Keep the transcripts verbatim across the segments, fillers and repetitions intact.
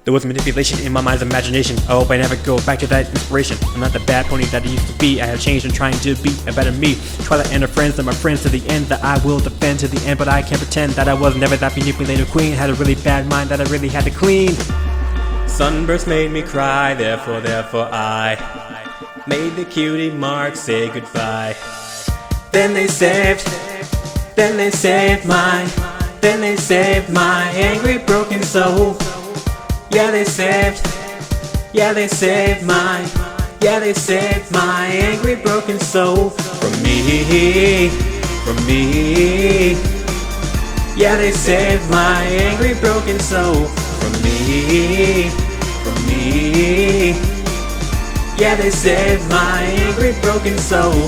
There was manipulation in my mind's imagination. I hope I never go back to that inspiration. I'm not the bad pony that I used to be. I have changed and trying to be a better me. Twilight and her friends, they're my friends to the end, that I will defend to the end. But I can't pretend that I was never that manipulative queen. Had a really bad mind that I really had to clean. Sunburst made me cry, therefore, therefore I made the cutie mark say goodbye. Then they saved, then they saved my, then they saved my angry broken soul. Yeah, they saved, yeah, they saved my, yeah, they saved my angry broken soul from me, from me. Yeah, they saved my angry broken soul from me, from me. Yeah, they saved my angry broken soul.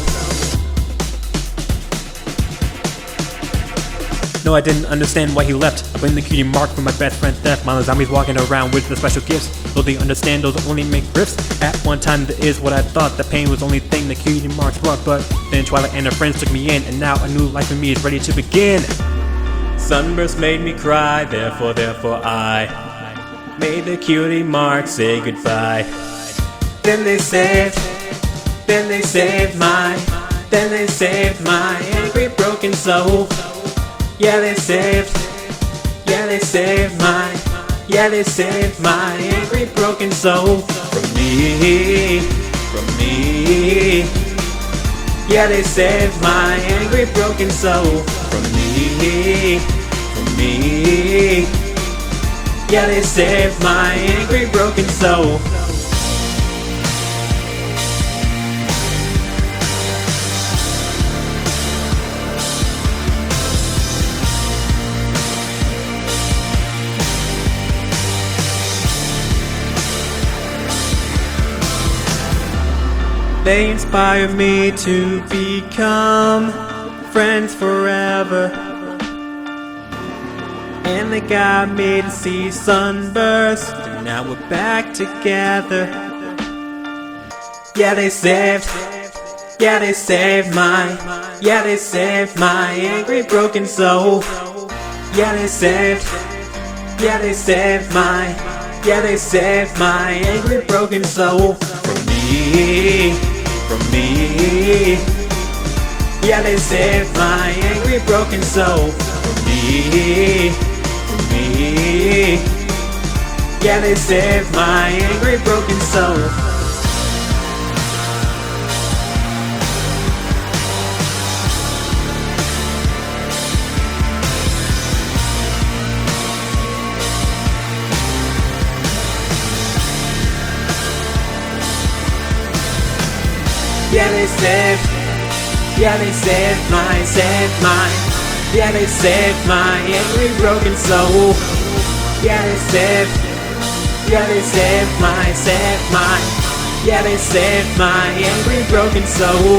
No, I didn't understand why he left. I blame the cutie mark for my best friend's death. My zombies walking around with the special gifts. Though they understand those only make rifts. At one time that is what I thought. The pain was the only thing the cutie marks brought. But then Twilight and her friends took me in. And now a new life for me is ready to begin. Sunburst made me cry, therefore, therefore I made the cutie mark say goodbye. Then they saved, then they saved my, then they saved my angry broken soul. Yeah, they saved, yeah, they saved my, yeah, they saved my angry broken soul from me, from me. Yeah, they saved my angry broken soul from me, from me. Yeah, they saved my angry broken soul. They inspire me to become friends forever. And they got me to see Sunburst, and now we're back together. Yeah, they saved, yeah, they saved my, yeah, they saved my angry broken soul. Yeah, they saved, yeah, they saved my, yeah, they saved my angry broken soul from me, from me. Yeah, they saved my angry broken soul from me, from me. Yeah, they saved my angry broken soul. Yeah, they saved, yeah, they saved my, saved mine. Yeah, they saved my angry broken soul. Yeah, they saved, yeah, they saved my, saved mine. Yeah, they saved my angry broken soul.